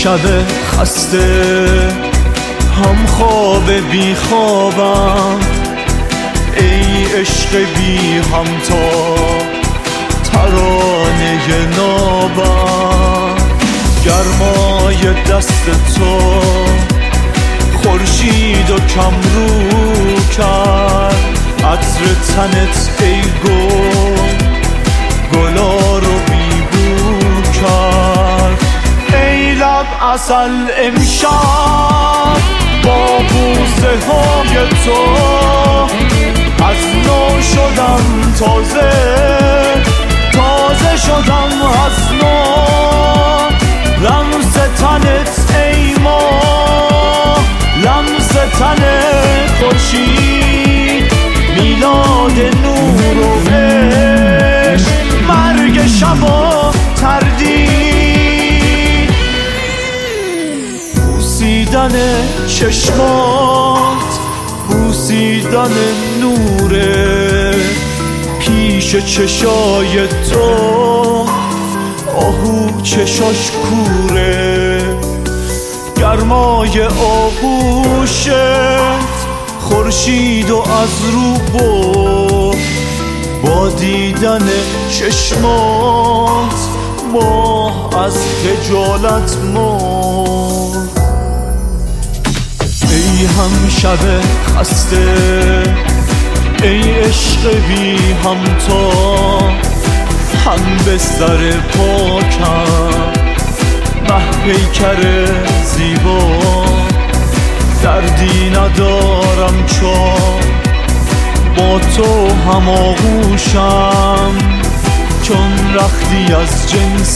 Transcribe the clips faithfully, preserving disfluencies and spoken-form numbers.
شب خسته هم خواب بی خوابم، ای عشق بی همتا ترانه نابم. گرمای دست تو خورشید و کم رو کرد، عطر تنت ای گل گلا رو بیبو کرد. ای لب عسل امشب با بوسه های تو از نو شدم، تازه تازه شدم از نو. لمس تنت ای ماه، لمس تن خورشید، میلاد نور و عشق، مرگ شب و تردید. بوسیدن چشمات، بوسیدن نوره، پیش چشای تو آهو چشاش کوره. گرمای آغوشت خورشید و از رو برد، با دیدن چشمات ماه از خجالت مرد. ای هم شب خسته، ای عشق بی همتا، هم بستر پاکم مه پیکر زیبا. دردی ندارم چون با تو هم آغوشم، چون رختی از جنس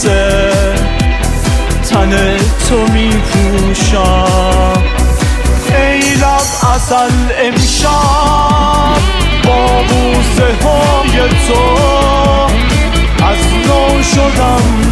تن تو می پوشم. ای لب عسل امشب با بوسه های تو از نو شدم،